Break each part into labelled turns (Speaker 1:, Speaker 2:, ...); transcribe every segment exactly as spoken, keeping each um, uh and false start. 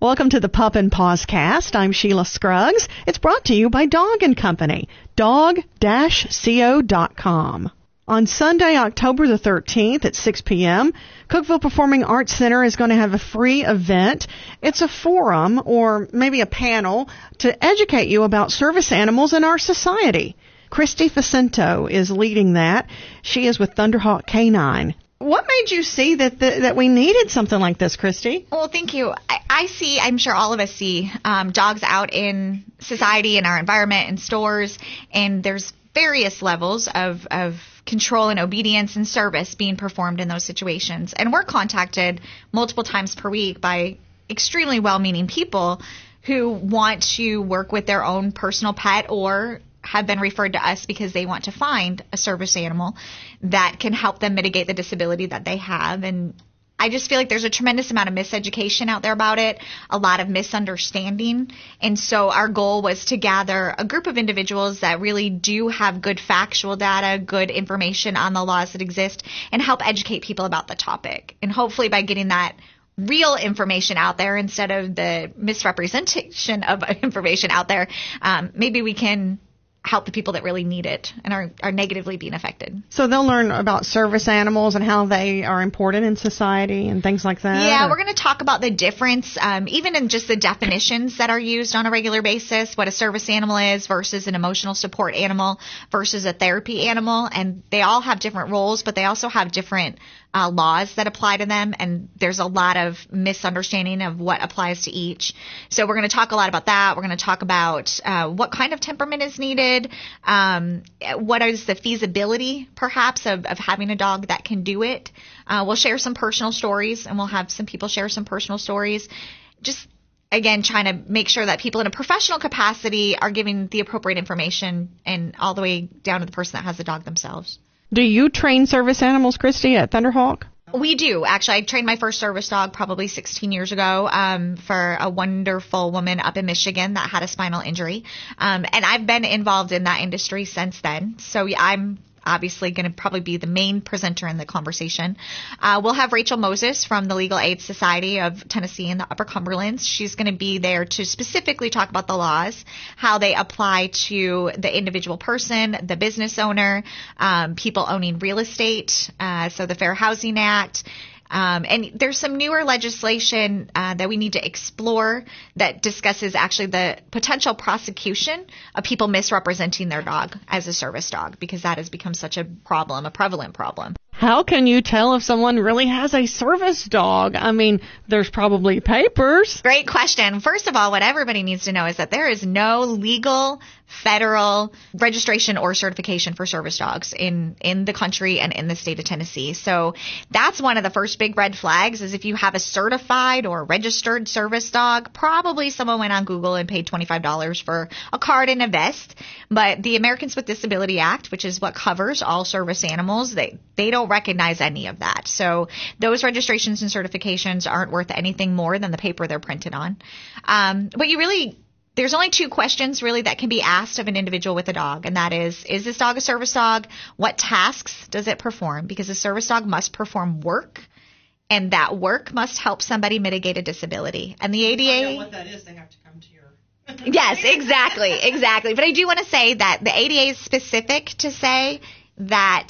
Speaker 1: Welcome to the Pup and Paws Cast. I'm Sheila Scruggs. It's brought to you by Dog and Company, dog dash co dot com. On Sunday, October the thirteenth at six p.m., Cookeville Performing Arts Center is going to have a free event. It's a forum, or maybe a panel, to educate you about service animals in our society. Christy Facento is leading that. She is with Thunderhawk Canine. What made you see that the, that we needed something like this, Christy?
Speaker 2: Well, thank you. I, I see, I'm sure all of us see um, dogs out in society, in our environment, in stores, and there's various levels of, of control and obedience and service being performed in those situations. And we're contacted multiple times per week by extremely well-meaning people who want to work with their own personal pet or have been referred to us because they want to find a service animal that can help them mitigate the disability that they have. And I just feel like there's a tremendous amount of miseducation out there about it, a lot of misunderstanding. And so our goal was to gather a group of individuals that really do have good factual data, good information on the laws that exist, and help educate people about the topic. And hopefully by getting that real information out there instead of the misrepresentation of information out there, um, maybe we can help the people that really need it and are, are negatively being affected.
Speaker 1: So they'll learn about service animals and how they are important in society and things like that?
Speaker 2: Yeah,
Speaker 1: or?
Speaker 2: We're going to talk about the difference, um, even in just the definitions that are used on a regular basis, what a service animal is versus an emotional support animal versus a therapy animal. And they all have different roles, but they also have different Uh, laws that apply to them, and there's a lot of misunderstanding of what applies to each. So we're going to talk a lot about that. We're going to talk about uh, what kind of temperament is needed, um, what is the feasibility, perhaps, of, of having a dog that can do it. Uh, we'll share some personal stories, and we'll have some people share some personal stories. Just again, trying to make sure that people in a professional capacity are giving the appropriate information, and all the way down to the person that has the dog themselves.
Speaker 1: Do you train service animals, Christy, at Thunderhawk?
Speaker 2: We do. Actually, I trained my first service dog probably sixteen years ago um, for a wonderful woman up in Michigan that had a spinal injury. Um, and I've been involved in that industry since then. So yeah, I'm obviously going to probably be the main presenter in the conversation. Uh, we'll have Rachel Moses from the Legal Aid Society of Tennessee and the Upper Cumberlands. She's going to be there to specifically talk about the laws, how they apply to the individual person, the business owner, um, people owning real estate, uh, so the Fair Housing Act. Um, and there's some newer legislation uh, that we need to explore that discusses actually the potential prosecution of people misrepresenting their dog as a service dog, because that has become such a problem, a prevalent problem.
Speaker 1: How can you tell if someone really has a service dog? I mean, there's probably papers.
Speaker 2: Great question. First of all, what everybody needs to know is that there is no legal federal registration or certification for service dogs in, in the country and in the state of Tennessee. So that's one of the first big red flags, is if you have a certified or registered service dog, probably someone went on Google and paid twenty-five dollars for a card and a vest. But the Americans with Disability Act, which is what covers all service animals, they, they don't recognize any of that. So those registrations and certifications aren't worth anything more than the paper they're printed on. Um, but you really, there's only two questions really that can be asked of an individual with a dog, and that is, is this dog a service dog? What tasks does it perform? Because a service dog must perform work, and that work must help somebody mitigate a disability. And the A D A...
Speaker 3: I know what that is. They have to come to your...
Speaker 2: Yes, exactly, exactly. But I do want to say that the A D A is specific to say that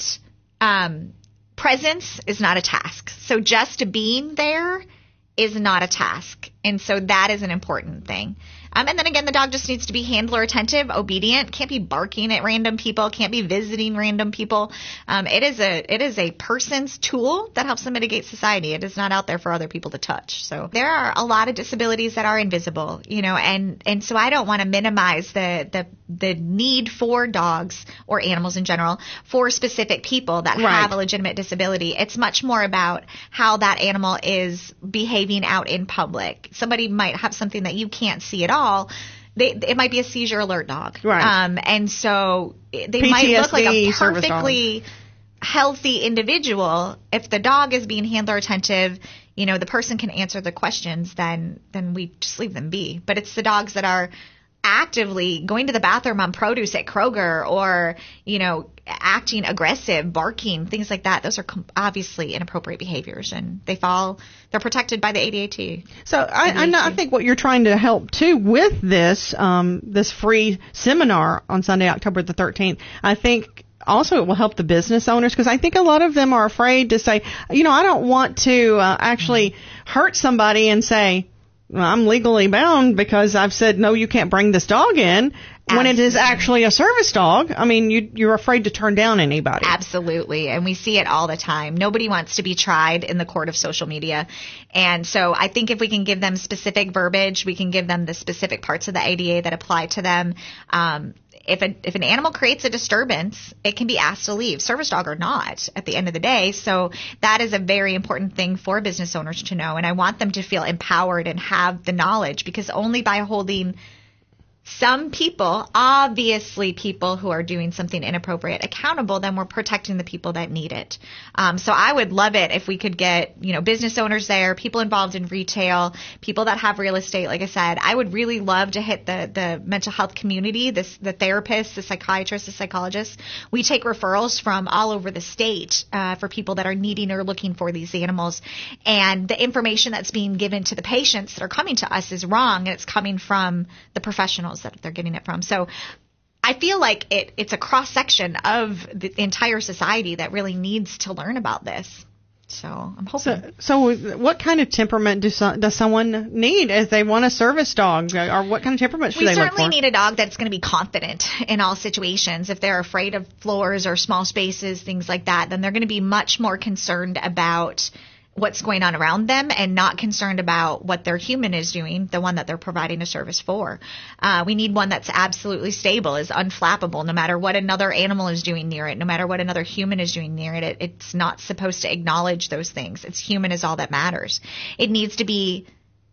Speaker 2: um, presence is not a task. So just being there is not a task. And so that is an important thing. Um, and then again, the dog just needs to be handler attentive, obedient, can't be barking at random people, can't be visiting random people. Um, it is a it is a person's tool that helps them mitigate society. It is not out there for other people to touch. So there are a lot of disabilities that are invisible, you know, and, and so I don't want to minimize the, the the need for dogs or animals in general for specific people that
Speaker 1: Right.
Speaker 2: have a legitimate disability. It's much more about how that animal is behaving out in public. Somebody might have something that you can't see at all. They, it might be a seizure alert dog.
Speaker 1: Right.
Speaker 2: Um, and so they
Speaker 1: P T S D
Speaker 2: might look like a
Speaker 1: service dog.
Speaker 2: perfectly healthy individual. If the dog is being handler attentive, you know, the person can answer the questions, then, then we just leave them be. But it's the dogs that are actively going to the bathroom on produce at Kroger, or, you know, acting aggressive, barking, things like that. Those are com- obviously inappropriate behaviors, and they fall, they're protected by the A D A T.
Speaker 1: So I, I, know, I think what you're trying to help too with this, um, this free seminar on Sunday, October the thirteenth, I think also it will help the business owners, because I think a lot of them are afraid to say, you know, I don't want to uh, actually hurt somebody and say, well, I'm legally bound because I've said, no, you can't bring this dog in. When it is actually a service dog, I mean, you, you're afraid to turn down anybody.
Speaker 2: Absolutely. And we see it all the time. Nobody wants to be tried in the court of social media. And so I think if we can give them specific verbiage, we can give them the specific parts of the A D A that apply to them. Um, if, a, if an animal creates a disturbance, it can be asked to leave, service dog or not, at the end of the day. So that is a very important thing for business owners to know. And I want them to feel empowered and have the knowledge, because only by holding some people, obviously people who are doing something inappropriate, accountable, then we're protecting the people that need it. Um, so I would love it if we could get, you know, business owners there, people involved in retail, people that have real estate. Like I said, I would really love to hit the, the mental health community, this, the therapists, the psychiatrists, the psychologists. We take referrals from all over the state uh, for people that are needing or looking for these animals. And the information that's being given to the patients that are coming to us is wrong, and it's coming from the professionals that they're getting it from. So I feel like it, it's a cross-section of the entire society that really needs to learn about this. So I'm hoping.
Speaker 1: So, so what kind of temperament do so, does someone need if they want a service dog? Or what kind of temperament should
Speaker 2: we
Speaker 1: they look for?
Speaker 2: We certainly need a dog that's going to be confident in all situations. If they're afraid of floors or small spaces, things like that, then they're going to be much more concerned about what's going on around them and not concerned about what their human is doing, the one that they're providing a service for. Uh, we need one that's absolutely stable, is unflappable, no matter what another animal is doing near it, no matter what another human is doing near it. it. It's not supposed to acknowledge those things. It's human is all that matters. It needs to be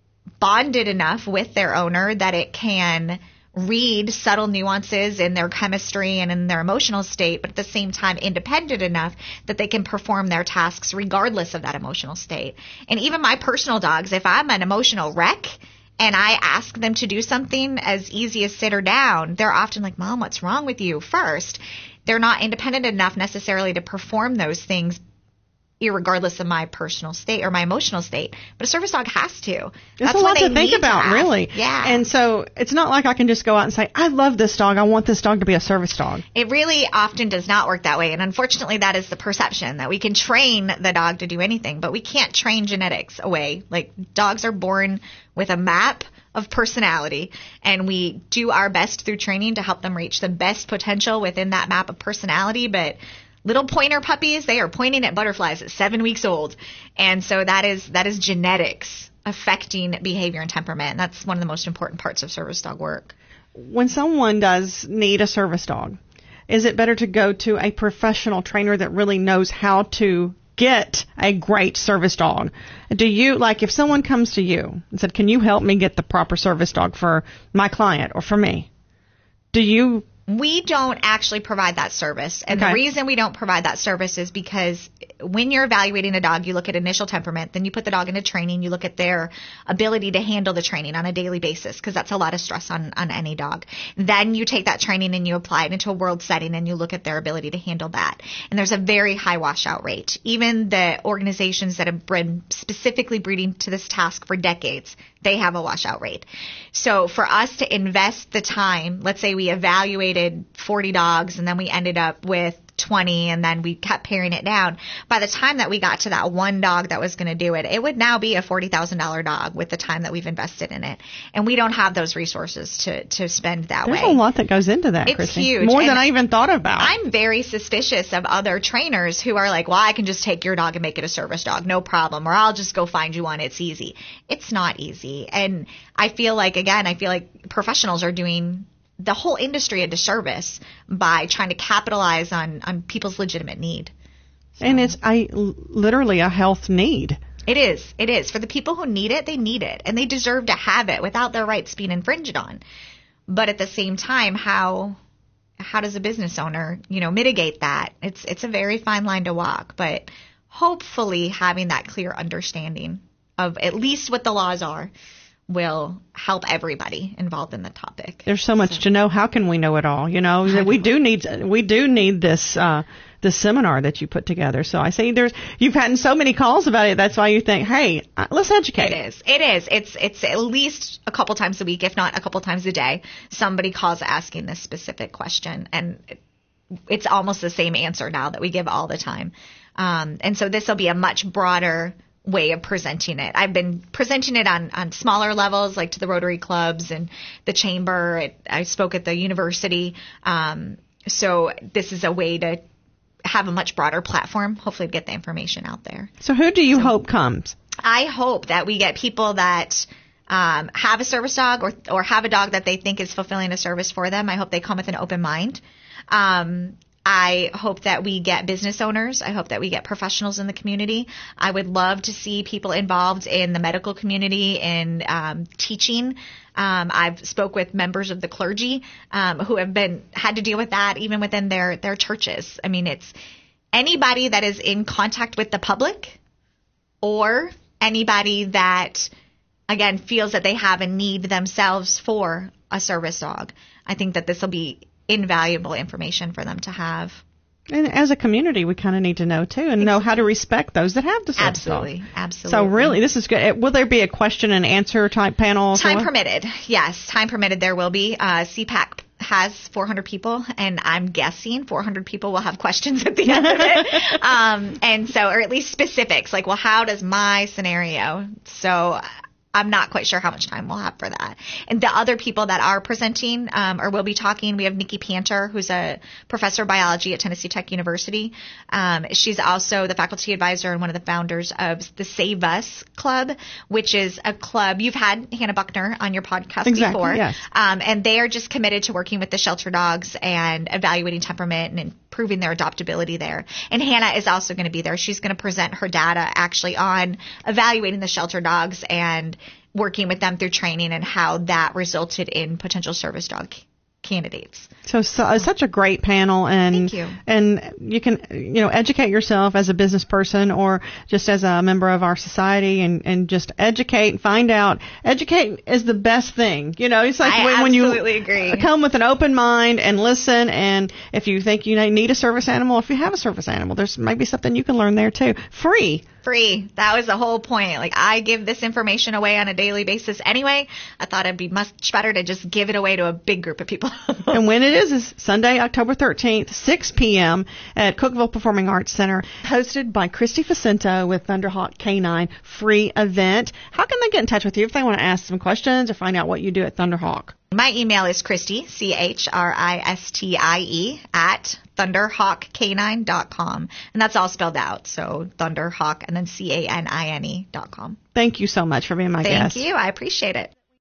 Speaker 2: bonded enough with their owner that it can read subtle nuances in their chemistry and in their emotional state, but at the same time independent enough that they can perform their tasks regardless of that emotional state. And even my personal dogs, if I'm an emotional wreck and I ask them to do something as easy as sit her down, they're often like, Mom, what's wrong with you? First, they're not independent enough necessarily to perform those things irregardless of my personal state or my emotional state. But a service dog has to.
Speaker 1: It's
Speaker 2: That's
Speaker 1: a lot to think about,
Speaker 2: to
Speaker 1: really.
Speaker 2: Yeah.
Speaker 1: And so it's not like I can just go out and say, I love this dog. I want this dog to be a service dog.
Speaker 2: It really often does not work that way. And unfortunately, that is the perception, that we can train the dog to do anything, but we can't train genetics away. Like, dogs are born with a map of personality, and we do our best through training to help them reach the best potential within that map of personality. But little pointer puppies, they are pointing at butterflies at seven weeks old. And so that is that is genetics affecting behavior and temperament. And that's one of the most important parts of service dog work.
Speaker 1: When someone does need a service dog, is it better to go to a professional trainer that really knows how to get a great service dog? Do you, like, if someone comes to you and said, can you help me get the proper service dog for my client or for me? Do you...
Speaker 2: We don't actually provide that service. And
Speaker 1: okay.
Speaker 2: The reason we don't provide that service is because when you're evaluating a dog, you look at initial temperament, then you put the dog into training, you look at their ability to handle the training on a daily basis, because that's a lot of stress on, on any dog. Then you take that training and you apply it into a world setting and you look at their ability to handle that. And there's a very high washout rate. Even the organizations that have been specifically breeding to this task for decades, they have a washout rate. So for us to invest the time, let's say we evaluated forty dogs and then we ended up with twenty and then we kept paring it down. By the time that we got to that one dog that was going to do it, it would now be a forty thousand dollars dog with the time that we've invested in it. And we don't have those resources to, to spend that
Speaker 1: There's
Speaker 2: way.
Speaker 1: There's a lot that goes into that,
Speaker 2: It's
Speaker 1: Christy.
Speaker 2: huge.
Speaker 1: More
Speaker 2: And
Speaker 1: than I even thought about.
Speaker 2: I'm very suspicious of other trainers who are like, well, I can just take your dog and make it a service dog, no problem. Or I'll just go find you one. It's easy. It's not easy. And I feel like, again, I feel like professionals are doing the whole industry a disservice by trying to capitalize on, on people's legitimate need. So.
Speaker 1: And it's a, literally a health need.
Speaker 2: It is. It is. For the people who need it, they need it. And they deserve to have it without their rights being infringed on. But at the same time, how how does a business owner, you know, mitigate that? It's it's a very fine line to walk. But hopefully having that clear understanding of at least what the laws are will help everybody involved in the topic.
Speaker 1: There's so much so. to know. How can we know it all? You know, know. we do need we do need this uh, this seminar that you put together. So I say there's you've gotten so many calls about it. That's why you think, hey, uh, let's educate.
Speaker 2: It is. It is. It's it's at least a couple times a week, if not a couple times a day. Somebody calls asking this specific question, and it's almost the same answer now that we give all the time. Um, and so this will be a much broader way of presenting it. I've been presenting it on, on smaller levels, like to the Rotary clubs and the chamber. It, I spoke at the university. Um, so this is a way to have a much broader platform, hopefully to get the information out there.
Speaker 1: So who do you
Speaker 2: so
Speaker 1: hope comes?
Speaker 2: I hope that we get people that um, have a service dog or, or have a dog that they think is fulfilling a service for them. I hope they come with an open mind. Um, I hope that we get business owners. I hope that we get professionals in the community. I would love to see people involved in the medical community in um, teaching. Um, I've spoke with members of the clergy um, who have been had to deal with that even within their their churches. I mean, it's anybody that is in contact with the public or anybody that, again, feels that they have a need themselves for a service dog. I think that this will be invaluable information for them to have.
Speaker 1: And as a community, we kind of need to know, too, and know how to respect those that have the service
Speaker 2: Absolutely.
Speaker 1: dog.
Speaker 2: Absolutely.
Speaker 1: So really, this is good. Will there be a question and answer type panel?
Speaker 2: Time permitted. Yes, time permitted there will be. Uh, C PAC has four hundred people, and I'm guessing four hundred people will have questions at the end of it. um, and so, or at least specifics, like, well, how does my scenario? So I'm not quite sure how much time we'll have for that. And the other people that are presenting um, or will be talking, we have Nikki Panter, who's a professor of biology at Tennessee Tech University. Um, she's also the faculty advisor and one of the founders of the Save Us Club, which is a club. You've had Hannah Buckner on your podcast
Speaker 1: exactly,
Speaker 2: before.
Speaker 1: Yes.
Speaker 2: Um, and they are just committed to working with the shelter dogs and evaluating temperament and improving their adoptability there. And Hannah is also going to be there. She's going to present her data actually on evaluating the shelter dogs and working with them through training and how that resulted in potential service dog candidates.
Speaker 1: So, so uh, such a great panel, and
Speaker 2: Thank you.
Speaker 1: and you can you know educate yourself as a business person or just as a member of our society, and, and just educate, find out. Educate is the best thing. You know, it's like
Speaker 2: I
Speaker 1: when, when you
Speaker 2: absolutely agree.
Speaker 1: come with an open mind and listen, and if you think you need a service animal, if you have a service animal, there's maybe something you can learn there too, free.
Speaker 2: Free. That was the whole point. Like, I give this information away on a daily basis anyway. I thought it'd be much better to just give it away to a big group of people.
Speaker 1: And when it is, is Sunday, October thirteenth, six p.m. at Cookeville Performing Arts Center, hosted by Christy Facento with Thunderhawk Canine, free event. How can they get in touch with you if they want to ask some questions or find out what you do at Thunderhawk?
Speaker 2: My email is Christy, C H R I S T I E, at thunderhawk canine dot com. And that's all spelled out. So Thunderhawk and then C A N I N E dot com.
Speaker 1: Thank you so much for being my
Speaker 2: Thank
Speaker 1: guest.
Speaker 2: you. I appreciate it.